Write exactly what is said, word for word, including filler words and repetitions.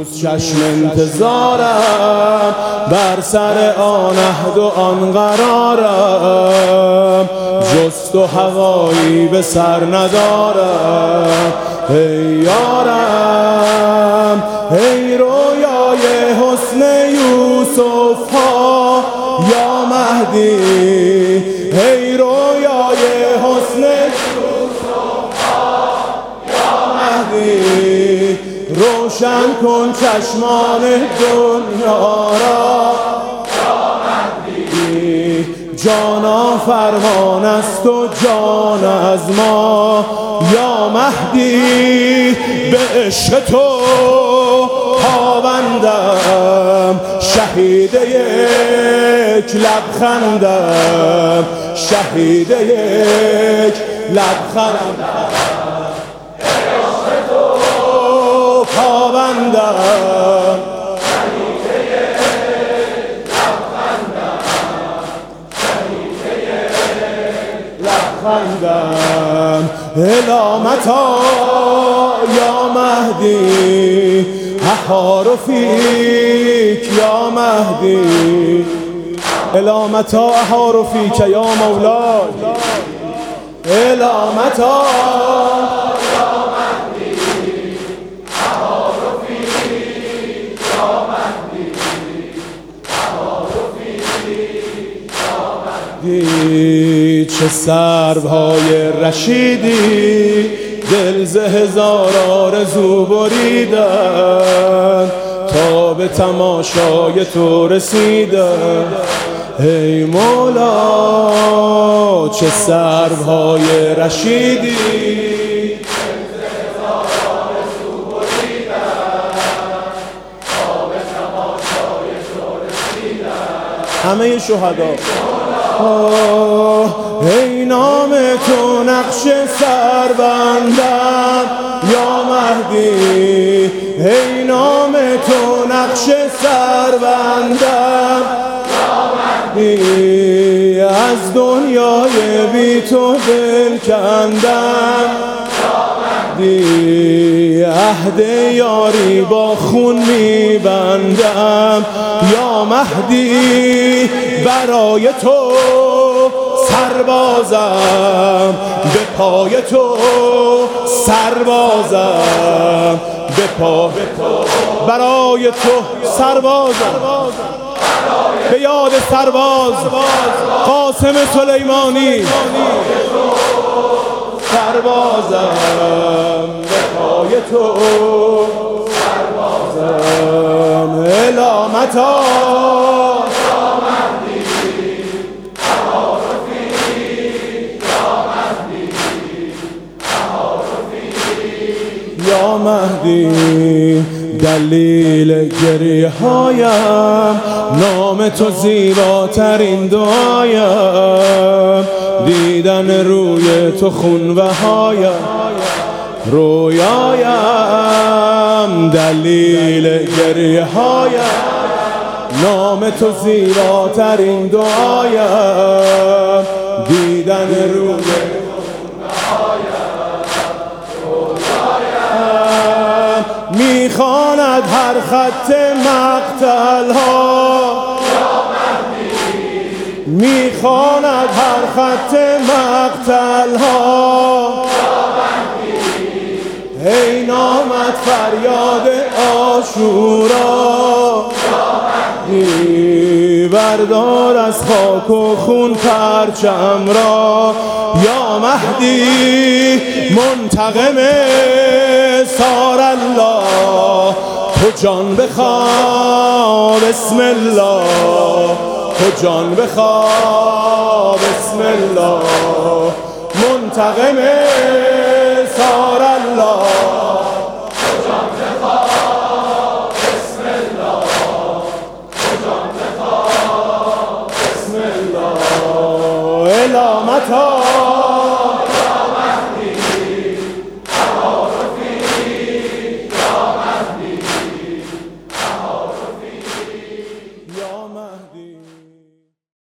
روز چشم انتظارم، بر سر آن عهد و آن قرارم، جز تو هوایی به سر ندارم. ای یارم ای رویای حسن یوسف ها یا مهدی، ای رویای حسن یوسف ها یا مهدی، روشن کن چشمان دنیا را یا مهدی. جانا فرمان است و جان از ما یا مهدی، به عشق تو پابندم، شهید یک لبخندم، شهید یک لبخندم، به عشق تو پابندم، شهید یک لبخندم، شهید یک لبخندم. الامتا یا مهدی، احار فیک یا مهدی، الامتا احار فیک یا مولای، الامتا یا مهدی، احار فیک یا مهدی، احار فیک یا مهدی. چه سروهای رشیدی دل ز هزار آرزو بریدن، تا به تماشای تو رسیدن. ای مولا چه سروهای رشیدی دل ز هزار آرزو بریدن، تا به تماشای تو رسیدن. همه شهدا ای نام تو نقش سربندم یا مهدی، ای نام تو نقش سربندم یا مهدی، از دنیای بی تو دل کندم یا مهدی، عهد یاری با خون میبندم یا مهدی، برای تو سربازم، به پای تو سربازم، به پا به تو برای تو سربازم، به یاد سرباز قاسم سلیمانی سربازم، به پای تو سربازم. الامتا یا مهدی، دلیل گریه هایم نام تو زیباترین دعایم، دیدن روی تو خونبهایم رویایم، دلیل گریه هایم نام تو زیباترین دعایم، دیدن روی میخواند هر خط مقتل ها یا مهدی، میخواند هر خط مقتل ها یا مهدی، ای نامت فریاد عاشورا یا مهدی، بردار از خاک و خون پرچم را یا مهدی، منتقم سار الله، تو جان بخوا بسم الله، تو جان بخوا بسم الله، منتقم سار الله، تو جان بخوا بسم الله، تو جان بخوا بسم الله. الامتا